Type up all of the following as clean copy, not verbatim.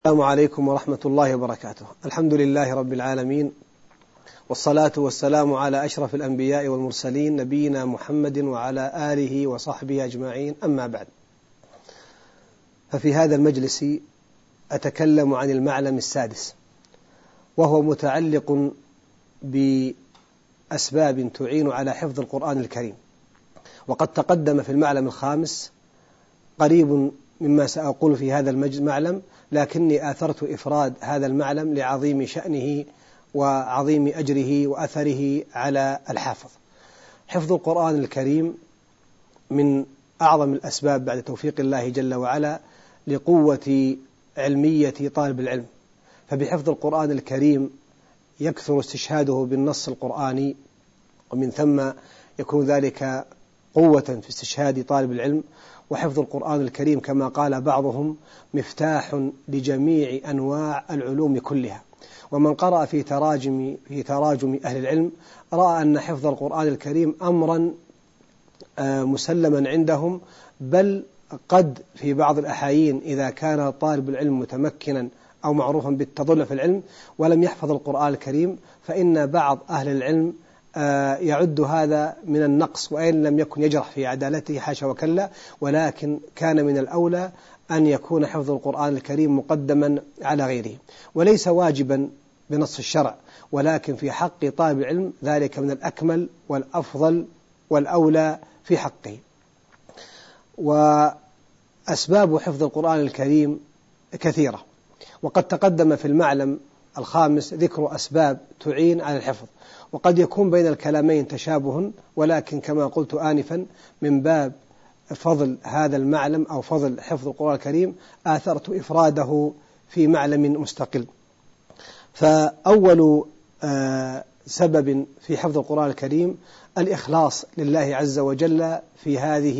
السلام عليكم ورحمة الله وبركاته. الحمد لله رب العالمين، والصلاة والسلام على أشرف الأنبياء والمرسلين نبينا محمد وعلى آله وصحبه أجمعين، أما بعد. ففي هذا المجلس أتكلم عن المعلم السادس، وهو متعلق بأسباب تعين على حفظ القرآن الكريم، وقد تقدم في المعلم الخامس قريب مما سأقول في هذا المعلم، لكني آثرت إفراد هذا المعلم لعظيم شأنه وعظيم أجره وأثره على الحافظ. حفظ القرآن الكريم من أعظم الأسباب بعد توفيق الله جل وعلا لقوة علمية طالب العلم، فبحفظ القرآن الكريم يكثر استشهاده بالنص القرآني، ومن ثم يكون ذلك قوة في استشهاد طالب العلم. وحفظ القرآن الكريم كما قال بعضهم مفتاح لجميع أنواع العلوم كلها. ومن قرأ في تراجم أهل العلم رأى أن حفظ القرآن الكريم أمرا مسلما عندهم، بل قد في بعض الأحايين إذا كان طالب العلم متمكنا أو معروفا بالتضلع في العلم ولم يحفظ القرآن الكريم، فإن بعض أهل العلم يعد هذا من النقص، وإن لم يكن يجرح في عدالته حاشا وكلا، ولكن كان من الأولى أن يكون حفظ القرآن الكريم مقدما على غيره، وليس واجبا بنص الشرع، ولكن في حق طالب العلم ذلك من الأكمل والأفضل والأولى في حقه. وأسباب حفظ القرآن الكريم كثيرة، وقد تقدم في المعلم الخامس ذكر أسباب تعين على الحفظ، وقد يكون بين الكلامين تشابه، ولكن كما قلت آنفا من باب فضل هذا المعلم أو فضل حفظ القرآن الكريم آثرت إفراده في معلم مستقل. فأول سبب في حفظ القرآن الكريم الإخلاص لله عز وجل في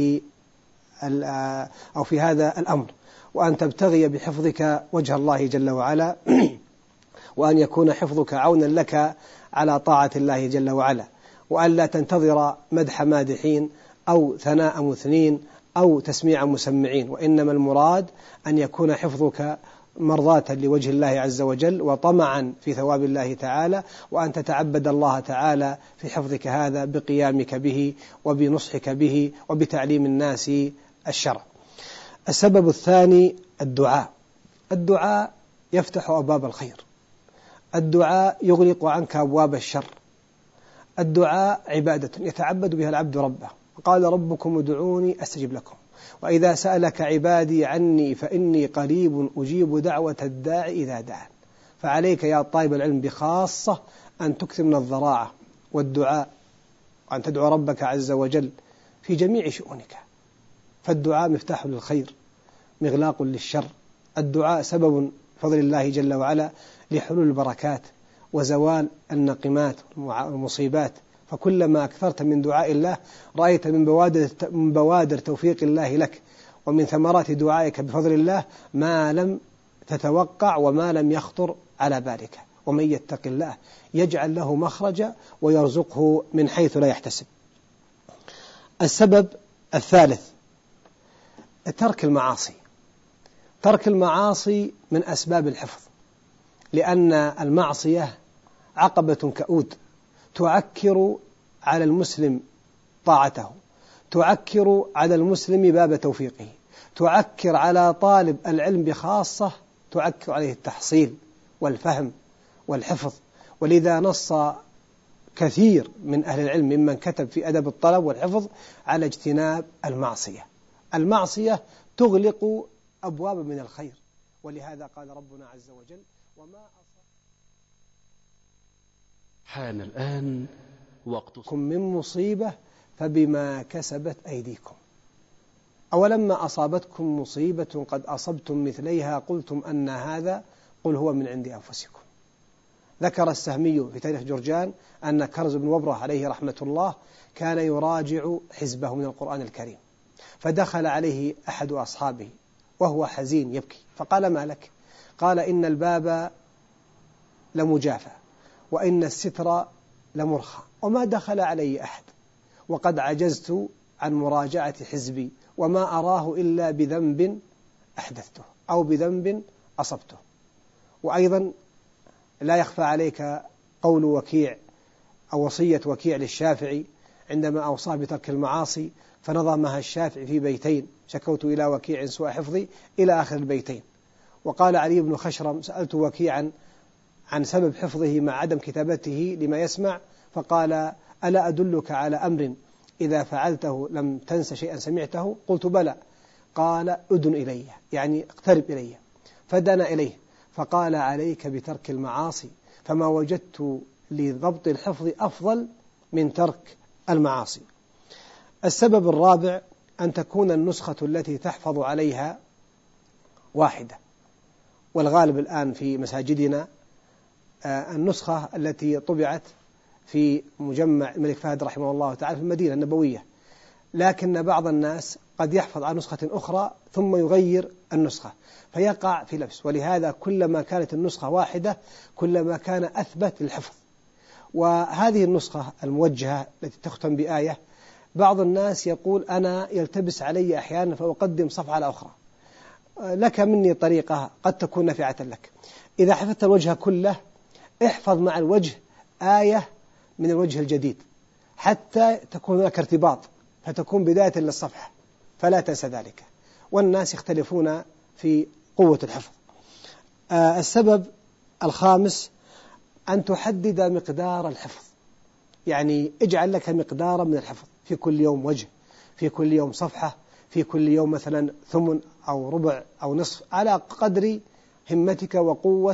هذا الأمر، وأن تبتغي بحفظك وجه الله جل وعلا، وأن يكون حفظك عونا لك على طاعة الله جل وعلا، وأن لا تنتظر مدح مادحين أو ثناء مثنين أو تسميع مسمعين، وإنما المراد أن يكون حفظك مرضاة لوجه الله عز وجل وطمعا في ثواب الله تعالى، وأن تتعبد الله تعالى في حفظك هذا بقيامك به وبنصحك به وبتعليم الناس الشرع. السبب الثاني الدعاء يفتح أبواب الخير، الدعاء يغلق عنك أبواب الشر، الدعاء عبادة يتعبد بها العبد ربه، قال ربكم ادعوني أستجب لكم، وإذا سألك عبادي عني فإني قريب أجيب دعوة الداعي إذا دعان. فعليك يا طالب العلم بخاصة أن تكثر من الضراعة والدعاء، وأن تدعو ربك عز وجل في جميع شؤونك، فالدعاء مفتاح للخير مغلاق للشر. الدعاء سبب فضل الله جل وعلا لحلول البركات وزوال النقمات والمصيبات، فكلما أكثرت من دعاء الله رأيت من بوادر توفيق الله لك ومن ثمرات دعائك بفضل الله ما لم تتوقع وما لم يخطر على بالك. ومن يتق الله يجعل له مخرجا ويرزقه من حيث لا يحتسب. السبب الثالث ترك المعاصي من أسباب الحفظ، لأن المعصية عقبة كؤود تعكر على المسلم طاعته، تعكر على المسلم باب توفيقه، تعكر على طالب العلم بخاصة، تعكر عليه التحصيل والفهم والحفظ. ولذا نص كثير من أهل العلم ممن كتب في أدب الطلب والحفظ على اجتناب المعصية تغلق أبواب من الخير، ولهذا قال ربنا عز وجل حان الآن وقت من مصيبة فبما كسبت أيديكم، أولما أصابتكم مصيبة قد أصبتم مثليها قلتم أن هذا قل هو من عند أنفسكم. ذكر السهمي في تاريخ جرجان أن كرز بن وبرة عليه رحمة الله كان يراجع حزبه من القرآن الكريم، فدخل عليه أحد أصحابه وهو حزين يبكي، فقال ما لك؟ قال إن الباب لمجافى وإن الستر لمرخى وما دخل علي أحد، وقد عجزت عن مراجعة حزبي وما أراه إلا بذنب أحدثته أو بذنب أصبته. وأيضا لا يخفى عليك قول وكيع أو وصية وكيع للشافعي عندما أوصاه بترك المعاصي، فنظمها الشافعي في بيتين: شكوت إلى وكيع سوء حفظي، إلى آخر البيتين. وقال علي بن خشرم: سألت وكيعا عن سبب حفظه مع عدم كتابته لما يسمع، فقال: ألا أدلك على أمر إذا فعلته لم تنس شيئا سمعته؟ قلت: بلى. قال: أدن إلي، يعني اقترب إلي. فدنا إليه فقال: عليك بترك المعاصي، فما وجدت لضبط الحفظ أفضل من ترك المعاصي. السبب الرابع: أن تكون النسخة التي تحفظ عليها واحدة. والغالب الآن في مساجدنا النسخة التي طبعت في مجمع الملك فهد رحمه الله تعالى في المدينة النبوية، لكن بعض الناس قد يحفظ عن نسخة أخرى ثم يغير النسخة فيقع في لبس. ولهذا كلما كانت النسخة واحدة كلما كان أثبت للحفظ. وهذه النسخة الموجهة التي تختم بآية، بعض الناس يقول: أنا يلتبس علي أحيانا فأقدم صفحة على أخرى. لك مني طريقة قد تكون نافعة لك. إذا حفظت الوجه كله، احفظ مع الوجه آية من الوجه الجديد حتى تكون هناك ارتباط، فتكون بداية للصفحة، فلا تنسى ذلك. والناس يختلفون في قوة الحفظ. السبب الخامس: أن تحدد مقدار الحفظ، يعني اجعل لك مقدارا من الحفظ، في كل يوم وجه، في كل يوم صفحة، في كل يوم مثلا ثمن أو ربع أو نصف، على قدر همتك وقوة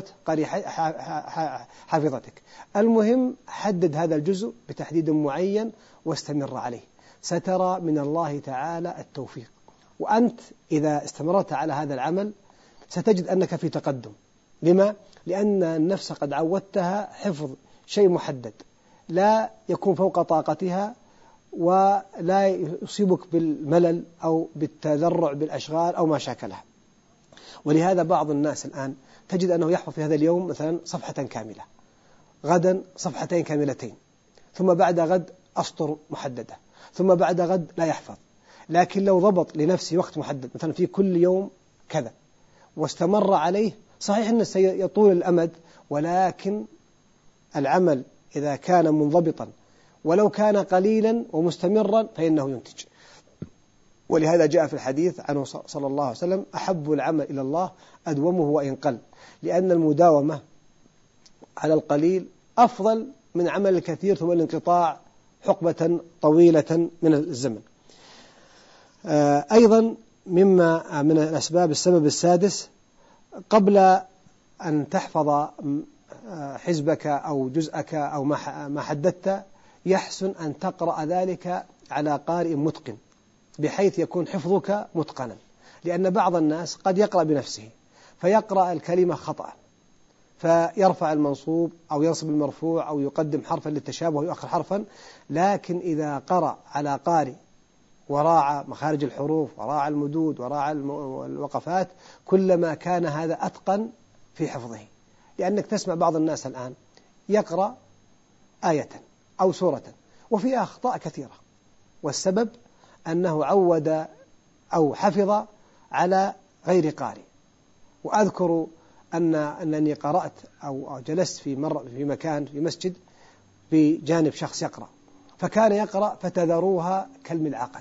حافظتك. المهم حدد هذا الجزء بتحديد معين واستمر عليه، سترى من الله تعالى التوفيق. وأنت إذا استمرت على هذا العمل ستجد أنك في تقدم. لما؟ لأن النفس قد عودتها حفظ شيء محدد لا يكون فوق طاقتها، ولا يصيبك بالملل أو بالتذرع بالأشغال أو ما شاكلها. ولهذا بعض الناس الآن تجد أنه يحفظ في هذا اليوم مثلا صفحة كاملة، غدا صفحتين كاملتين، ثم بعد غد أسطر محددة، ثم بعد غد لا يحفظ. لكن لو ضبط لنفسه وقت محدد مثلا في كل يوم كذا واستمر عليه، صحيح أنه سيطول الأمد، ولكن العمل إذا كان منضبطا ولو كان قليلا ومستمرا فإنه ينتج. ولهذا جاء في الحديث عنه صلى الله عليه وسلم: أحب العمل إلى الله أدومه وإن قل، لأن المداومة على القليل أفضل من عمل الكثير ثم الانقطاع حقبة طويلة من الزمن. أيضا مما من الأسباب، السبب السادس: قبل أن تحفظ حزبك أو جزءك أو ما حددت، يحسن أن تقرأ ذلك على قارئ متقن بحيث يكون حفظك متقنا. لأن بعض الناس قد يقرأ بنفسه فيقرأ الكلمة خطأ، فيرفع المنصوب أو ينصب المرفوع أو يقدم حرفا للتشابه ويؤخر حرفا. لكن إذا قرأ على قارئ وراعى مخارج الحروف وراعى المدود وراعى الوقفات، كلما كان هذا أتقن في حفظه. لأنك تسمع بعض الناس الآن يقرأ آية أو سورة وفيها أخطاء كثيرة، والسبب أنه عود أو حفظ على غير قارئ. وأذكر أنني قرأت أو جلست في مكان في مسجد بجانب شخص يقرأ، فكان يقرأ: فتذروها كالملعقة،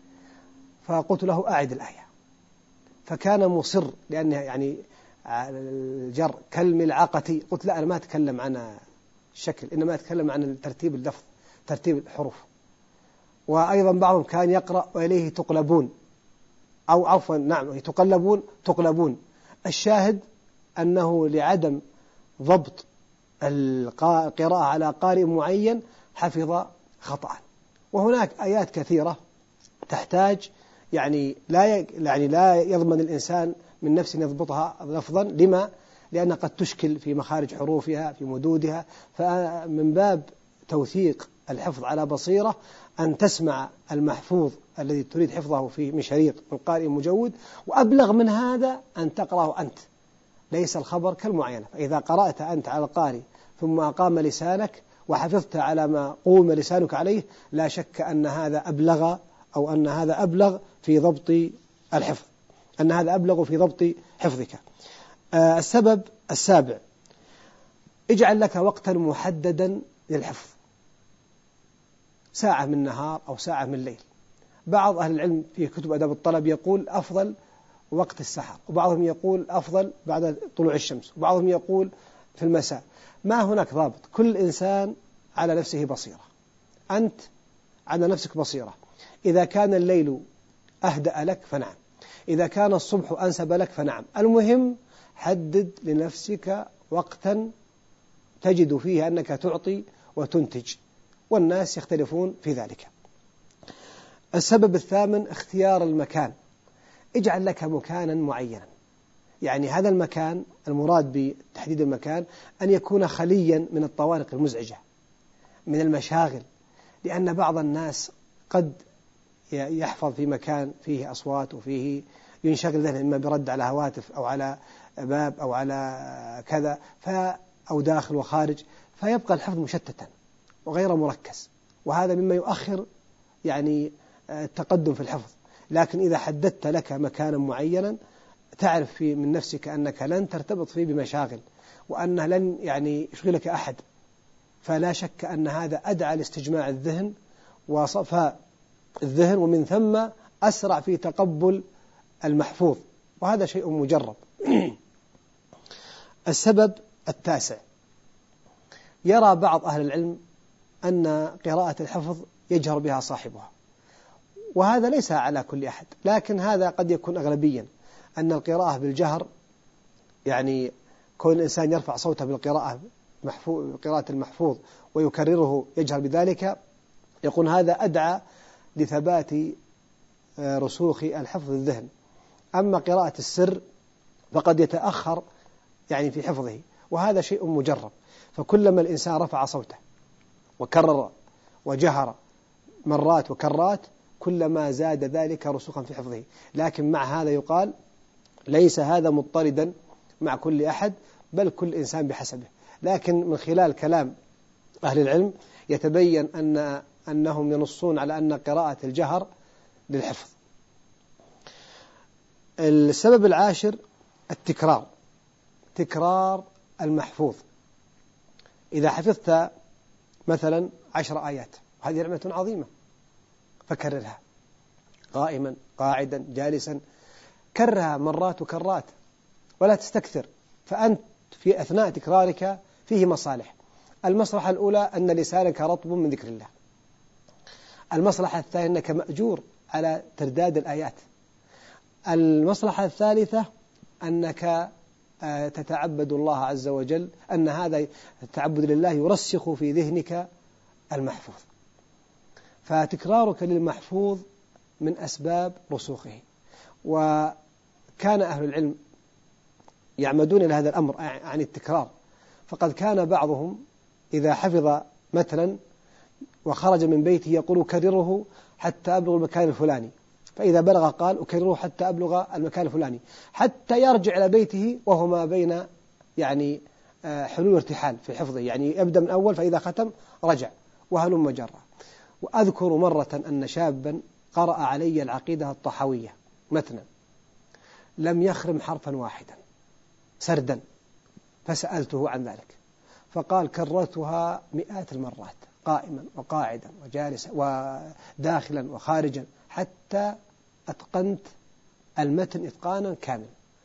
فقلت له: أعد الآية، فكان مصر لأنه يعني الجر كالملعقة. قلت: لا، أنا ما أتكلم عن الشكل، إنما أتكلم عن ترتيب اللفظ، ترتيب الحروف. وأيضا بعضهم كان يقرأ: وإليه تقلبون، أو عفوا نعم تقلبون. الشاهد أنه لعدم ضبط القراءة على قارئ معين حفظ خطأ. وهناك آيات كثيرة تحتاج يعني لا يضمن الإنسان من نفسه يضبطها لفظا. لما؟ لأنها قد تشكل في مخارج حروفها في مدودها. فمن باب توثيق الحفظ على بصيرة أن تسمع المحفوظ الذي تريد حفظه من شريط من قارئ مجود، وأبلغ من هذا أن تقرأه أنت، ليس الخبر كالمعينة. فإذا قرأت أنت على القارئ ثم أقام لسانك وحفظت على ما قوم لسانك عليه، لا شك أن هذا أبلغ، أو أن هذا أبلغ في ضبط الحفظ، أن هذا أبلغ في ضبط حفظك. السبب السابع: اجعل لك وقتا محددا للحفظ، ساعة من النهار أو ساعة من الليل. بعض أهل العلم في كتب أدب الطلب يقول أفضل وقت السحر، وبعضهم يقول أفضل بعد طلوع الشمس، وبعضهم يقول في المساء. ما هناك ضابط، كل إنسان على نفسه بصيرة. أنت على نفسك بصيرة. إذا كان الليل أهدأ لك فنعم، إذا كان الصبح أنسب لك فنعم. المهم حدد لنفسك وقتا تجد فيه أنك تعطي وتنتج، والناس يختلفون في ذلك. السبب الثامن: اختيار المكان. اجعل لك مكانا معينا، يعني هذا المكان، المراد بتحديد المكان أن يكون خليا من الطوارق المزعجة، من المشاغل، لأن بعض الناس قد يحفظ في مكان فيه أصوات وفيه ينشغل ذهنه إما برد على هواتف أو على باب أو على كذا أو داخل وخارج، فيبقى الحفظ مشتتا وغير مركز، وهذا مما يؤخر يعني التقدم في الحفظ. لكن إذا حددت لك مكانا معينا تعرف من نفسك أنك لن ترتبط فيه بمشاغل، وأنه لن يعني يشغلك أحد، فلا شك أن هذا أدعى لاستجماع الذهن وصفاء الذهن، ومن ثم أسرع في تقبل المحفوظ، وهذا شيء مجرب. السبب التاسع: يرى بعض أهل العلم أن قراءة الحفظ يجهر بها صاحبها، وهذا ليس على كل أحد، لكن هذا قد يكون أغلبيا، أن القراءة بالجهر يعني كون الإنسان يرفع صوته بالقراءة قراءة المحفوظ ويكرره يجهر بذلك، يكون هذا أدعى لثبات رسوخ الحفظ الذهن. أما قراءة السر فقد يتأخر يعني في حفظه، وهذا شيء مجرب. فكلما الإنسان رفع صوته وكرر وجهر مرات وكرات كلما زاد ذلك رسوخا في حفظه. لكن مع هذا يقال ليس هذا مضطردا مع كل أحد، بل كل إنسان بحسبه. لكن من خلال كلام أهل العلم يتبين أنهم ينصون على أن قراءة الجهر للحفظ. السبب العاشر: التكرار، تكرار المحفوظ. إذا حفظت مثلا 10 آيات، وهذه نعمة عظيمة، فكررها قائما قاعدا جالسا، كررها مرات وكرات ولا تستكثر، فأنت في أثناء تكرارك فيه مصالح. المصلحة الأولى أن لسانك رطب من ذكر الله. المصلحة الثانية أنك مأجور على ترداد الآيات. المصلحة الثالثة أنك تتعبد الله عز وجل، أن هذا التعبد لله يرسخ في ذهنك المحفوظ. فتكرارك للمحفوظ من أسباب رسوخه. وكان أهل العلم يعمدون إلى هذا الأمر عن التكرار، فقد كان بعضهم إذا حفظ متنا وخرج من بيته يقول أكرره حتى أبلغ المكان الفلاني، فإذا بلغ قال أكرره حتى أبلغ المكان الفلاني، حتى يرجع إلى بيته وهو ما بين يعني حلول ارتحال في حفظه، يعني يبدأ من أول فإذا ختم رجع وهلم جرا. وأذكر مرة أن شابا قرأ علي العقيدة الطحاوية متنا لم يخرم حرفا واحدا سردا، فسألته عن ذلك فقال كررتها مئات المرات قائما وقاعدا وجالسا وداخلا وخارجا حتى أتقنت المتن إتقانا كاملا.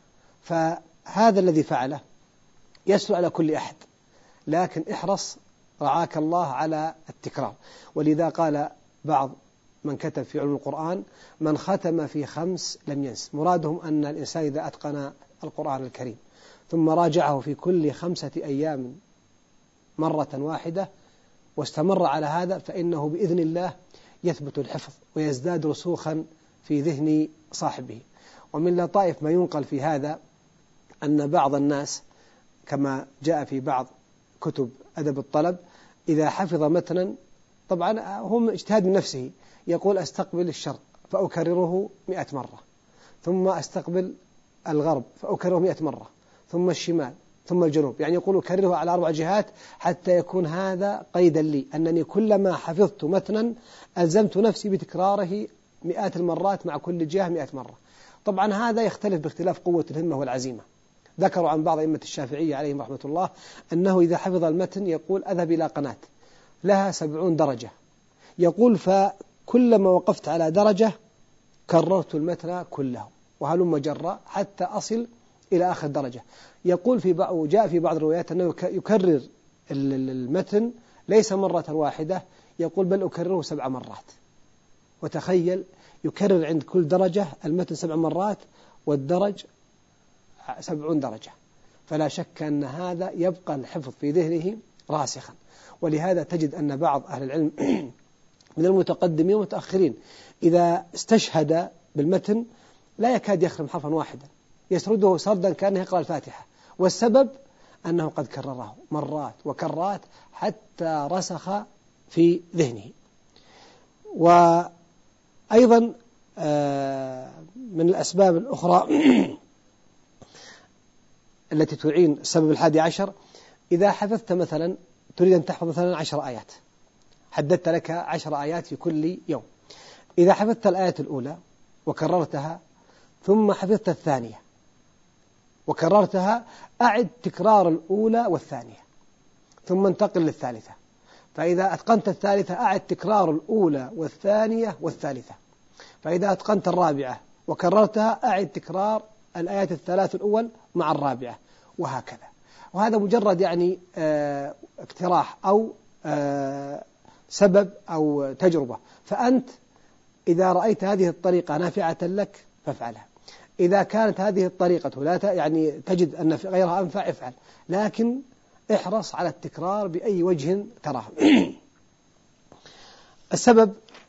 فهذا الذي فعله يسهل على كل أحد، لكن احرص رعاك الله على التكرار. ولذا قال بعض من كتب في علم القرآن من ختم في 5 لم ينس. مرادهم أن الإنسان إذا أتقن القرآن الكريم ثم راجعه في كل 5 أيام مرة واحدة واستمر على هذا، فإنه بإذن الله يثبت الحفظ ويزداد رسوخا في ذهن صاحبه. ومن لطائف ما ينقل في هذا أن بعض الناس كما جاء في بعض كتب أدب الطلب إذا حفظ متنا، طبعا هم اجتهاد من نفسه، يقول أستقبل الشرق فأكرره 100 مرة، ثم أستقبل الغرب فأكرره 100 مرة، ثم الشمال، ثم الجنوب، يعني يقول أكرره على 4 جهات حتى يكون هذا قيدا لي أنني كلما حفظت متنا ألزمت نفسي بتكراره 100 المرات مع كل جهة 100 مرة. طبعا هذا يختلف باختلاف قوة الهمة والعزيمة. ذكروا عن بعض أئمة الشافعية عليهم رحمة الله أنه إذا حفظ المتن يقول أذهب إلى قناة لها 70 درجة، يقول فكلما وقفت على درجة كررت المتن كله وهلم جرا حتى أصل إلى آخر درجة. يقول جاء في بعض الروايات أنه يكرر المتن ليس مرة واحدة، يقول بل أكرره 7 مرات. وتخيل يكرر عند كل درجة المتن 7 مرات والدرج 70 درجة، فلا شك أن هذا يبقى الحفظ في ذهنه راسخا. ولهذا تجد أن بعض أهل العلم من المتقدمين والمتأخرين إذا استشهد بالمتن لا يكاد يخرم حرفا واحدا، يسرده سردا كأنه يقرأ الفاتحة، والسبب أنه قد كرره مرات وكرات حتى رسخ في ذهنه. وأيضا من الأسباب الأخرى التي تعين السبب 11، إذا حفظت مثلا تريد أن تحفظ مثلا 10 آيات، حددت لك 10 آيات في كل يوم، إذا حفظت الآية الأولى وكررتها ثم حفظت الثانية وكررتها، أعد تكرار الأولى والثانية ثم انتقل للثالثة، فإذا أتقنت الثالثة أعد تكرار الأولى والثانية والثالثة، فإذا أتقنت الرابعة وكررتها أعد تكرار الآيات الثلاث الأول مع الرابعة، وهكذا. وهذا مجرد يعني اقتراح أو سبب أو تجربة، فأنت إذا رأيت هذه الطريقة نافعة لك فافعلها، إذا كانت هذه الطريقة لا يعني تجد أن غيرها أنفع افعل، لكن احرص على التكرار بأي وجه تراه. السبب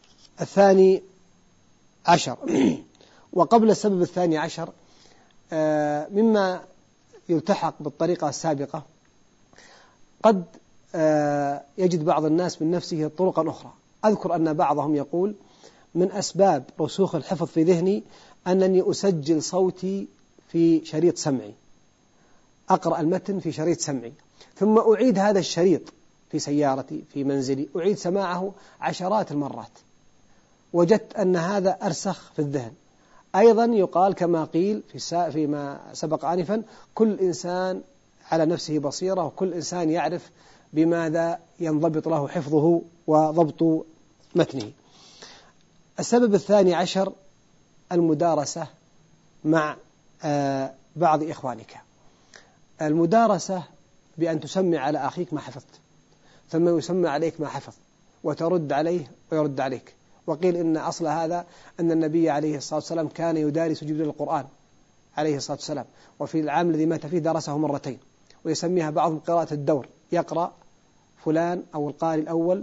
12، وقبل السبب 12 مما يلتحق بالطريقة السابقة، قد يجد بعض الناس من نفسه طرقا أخرى. أذكر أن بعضهم يقول من أسباب رسوخ الحفظ في ذهني أنني أسجل صوتي في شريط سمعي، أقرأ المتن في شريط سمعي ثم أعيد هذا الشريط في سيارتي في منزلي، أعيد سماعه عشرات المرات، وجدت أن هذا أرسخ في الذهن. أيضا يقال كما قيل فيما سبق آنفا، كل إنسان على نفسه بصيرة، وكل إنسان يعرف بماذا ينضبط له حفظه وضبط متنه. السبب 12 المدارسة مع بعض إخوانك. المدارسة بأن تسمع على أخيك ما حفظت، ثم يسمع عليك ما حفظ، وترد عليه ويرد عليك. وقيل إن أصل هذا أن النبي عليه الصلاة والسلام كان يدارس جبريل القرآن عليه الصلاة والسلام، وفي العام الذي مات فيه درسه مرتين، ويسميها بعضهم قراءة الدور، يقرأ فلان أو القارئ الأول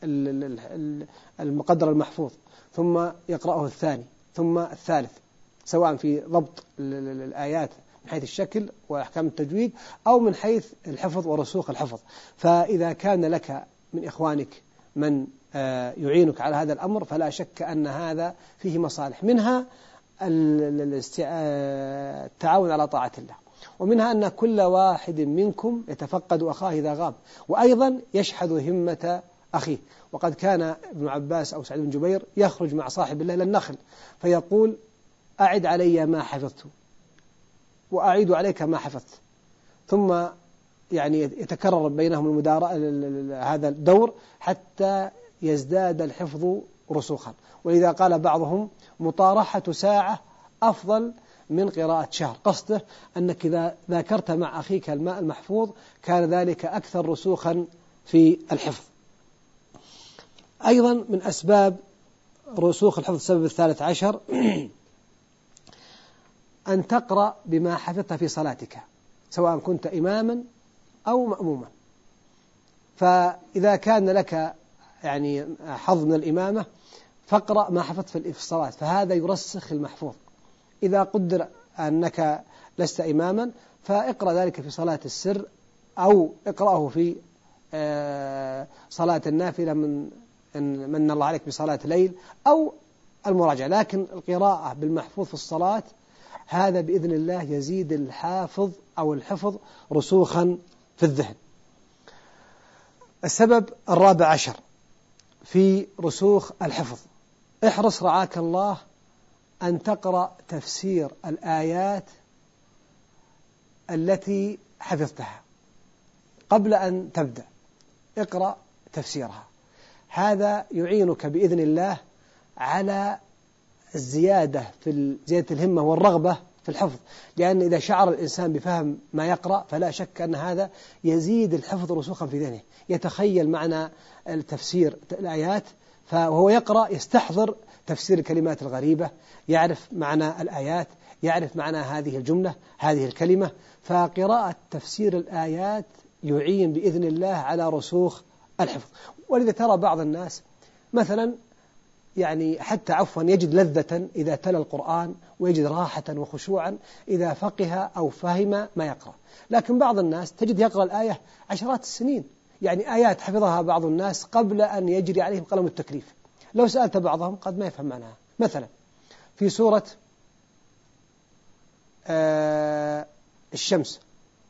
المقدر المحفوظ، ثم يقرأه الثاني ثم الثالث، سواء في ضبط الآيات من حيث الشكل وأحكام التجويد أو من حيث الحفظ ورسوخ الحفظ. فإذا كان لك من إخوانك من يعينك على هذا الأمر فلا شك أن هذا فيه مصالح، منها التعاون على طاعة الله، ومنها أن كل واحد منكم يتفقد أخاه إذا غاب، وأيضا يشحذ همة أخيه. وقد كان ابن عباس أو سعيد بن جبير يخرج مع صاحب الله إلى النخل فيقول أعد علي ما حفظت وأعيد عليك ما حفظت، ثم يعني يتكرر بينهم هذا الدور حتى يزداد الحفظ رسوخا. ولذا قال بعضهم مطارحة ساعة أفضل من قراءة شهر، قصده أنك إذا ذاكرت مع أخيك الماء المحفوظ كان ذلك أكثر رسوخا في الحفظ. أيضا من أسباب رسوخ الحفظ السبب 13 أن تقرأ بما حفظت في صلاتك، سواء كنت إماما أو مأموما. فإذا كان لك يعني حظ من الإمامة فاقرأ ما حفظت في الصلاة، فهذا يرسخ المحفوظ. إذا قدر أنك لست إماما فاقرأ ذلك في صلاة السر، أو اقرأه في صلاة النافلة من الله عليك بصلاة ليل أو المراجعة، لكن القراءة بالمحفوظ في الصلاة هذا بإذن الله يزيد الحافظ أو الحفظ رسوخا في الذهن. السبب 14 في رسوخ الحفظ، احرص رعاك الله أن تقرأ تفسير الآيات التي حفظتها قبل أن تبدأ اقرأ تفسيرها. هذا يعينك بإذن الله على زيادة الهمة والرغبة في الحفظ، لأن إذا شعر الإنسان بفهم ما يقرأ فلا شك أن هذا يزيد الحفظ رسوخا في ذهنه، يتخيل معنى التفسير الآيات، فهو يقرأ يستحضر تفسير الكلمات الغريبة، يعرف معنى الآيات، يعرف معنى هذه الجملة هذه الكلمة. فقراءة تفسير الآيات يعين بإذن الله على رسوخ الحفظ. ولذا ترى بعض الناس مثلا حتى يجد لذة إذا تلا القرآن، ويجد راحة وخشوعا إذا فقه أو فهم ما يقرأ. لكن بعض الناس تجد يقرأ الآية عشرات السنين، آيات حفظها بعض الناس قبل أن يجري عليهم قلم التكليف. لو سألت بعضهم قد ما يفهم معناها. مثلا في سورة الشمس: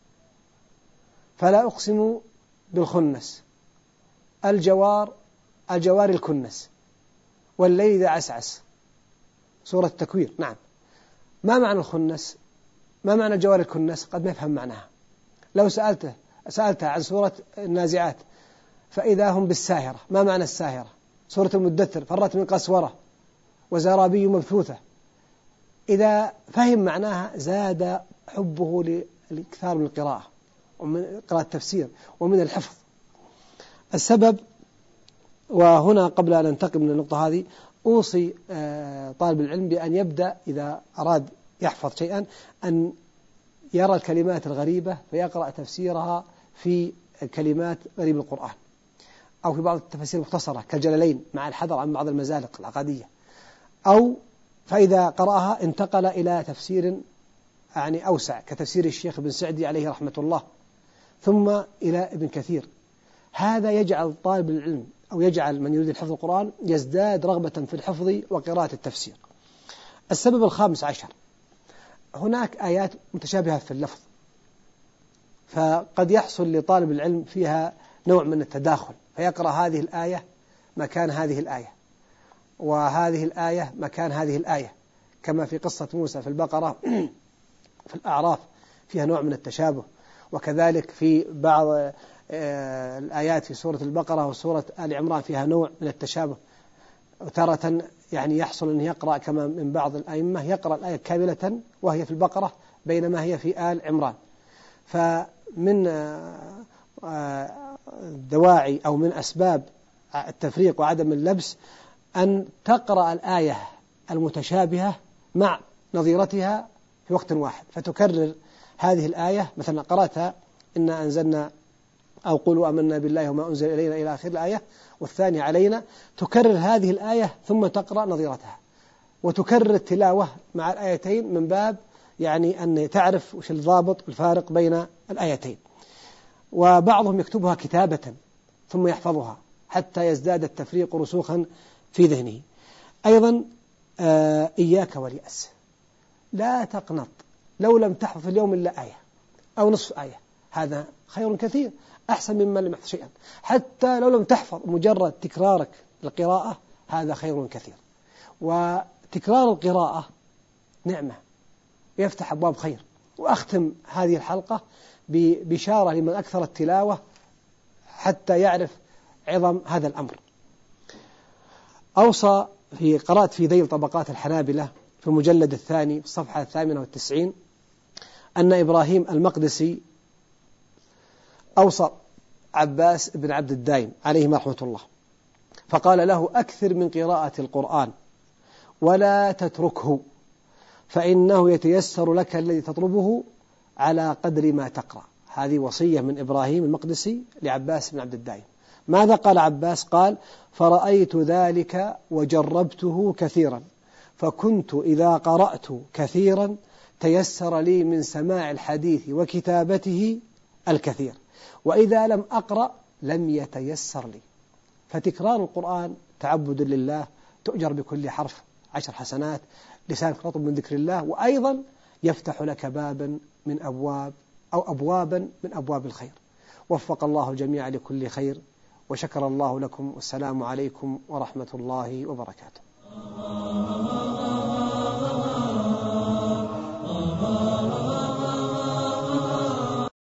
فلا أقسم بالخنس الجوار الكنس والليل إذا عسعس. سورة التكوير. نعم، ما معنى الخنس؟ ما معنى الجوار الكنس؟ قد ما يفهم معناها. لو سألته عن سورة النازعات: فإذا هم بالساهرة، ما معنى الساهرة؟ سورة المدثر: فرت من قسورة وزرابي مبثوثة. إذا فهم معناها زاد حبه للإكثار من القراءة ومن قراءة التفسير ومن الحفظ. السبب، وهنا قبل أن ننتقل من النقطة هذه أوصي طالب العلم بأن يبدأ إذا أراد يحفظ شيئا أن يرى الكلمات الغريبة فيقرأ تفسيرها في كلمات غريب القرآن، أو في بعض التفاسير المختصرة كالجلالين مع الحذر عن بعض المزالق العقدية، أو فإذا قرأها انتقل إلى تفسير أوسع كتفسير الشيخ ابن سعدي عليه رحمة الله، ثم إلى ابن كثير. هذا يجعل طالب العلم أو يجعل من يريد حفظ القرآن يزداد رغبة في الحفظ وقراءة التفسير. السبب الخامس عشر: هناك آيات متشابهة في اللفظ، فقد يحصل لطالب العلم فيها نوع من التداخل، فيقرأ هذه الآية مكان هذه الآية، وهذه الآية مكان هذه الآية، كما في قصة موسى في البقرة في الأعراف فيها نوع من التشابه، وكذلك في بعض الآيات في سورة البقرة وسورة آل عمران فيها نوع من التشابه. وتارة يحصل أن يقرأ كما من بعض الأئمة يقرأ الآية كاملة وهي في البقرة بينما هي في آل عمران. فمن دواعي أو من أسباب التفريق وعدم اللبس أن تقرأ الآية المتشابهة مع نظيرتها في وقت واحد، فتكرر هذه الآية. مثلا قرأتها: إنا أنزلنا أو قولوا آمنا بالله وما أنزل إلينا إلى آخر الآية، والثانية علينا، تكرر هذه الآية ثم تقرأ نظيرتها، وتكرر التلاوة مع الآيتين من باب أن تعرف وش الضابط الفارق بين الآيتين. وبعضهم يكتبها كتابة ثم يحفظها حتى يزداد التفريق رسوخا في ذهنه. أيضا إياك واليأس، لا تقنط لو لم تحفظ اليوم إلا آية أو نصف آية، هذا خير كثير أحسن مما لم يحفظ شيئا. حتى لو لم تحفظ مجرد تكرارك للقراءة هذا خير كثير. وتكرار القراءة نعمة يفتح أبواب خير. وأختم هذه الحلقة ببشارة لمن أكثر التلاوة حتى يعرف عظم هذا الأمر. أوصى قرأت في ذيل طبقات الحنابلة في المجلد الثاني في الصفحة 98 أن إبراهيم المقدسي أوصى عباس بن عبد الدايم عليه رحمة الله، فقال له: أكثر من قراءة القرآن ولا تتركه، فإنه يتيسر لك الذي تطلبه على قدر ما تقرأ. هذه وصية من إبراهيم المقدسي لعباس بن عبد الدايم. ماذا قال عباس؟ قال: فرأيت ذلك وجربته كثيرا، فكنت إذا قرأت كثيرا تيسر لي من سماع الحديث وكتابته الكثير، وإذا لم أقرأ لم يتيسر لي. فتكرار القرآن تعبد لله، تؤجر بكل حرف 10 حسنات، لسانك رطب من ذكر الله، وأيضا يفتح لك بابا من أبواب أو أبوابا من أبواب الخير. وفق الله الجميع لكل خير، وشكر الله لكم، والسلام عليكم ورحمة الله وبركاته.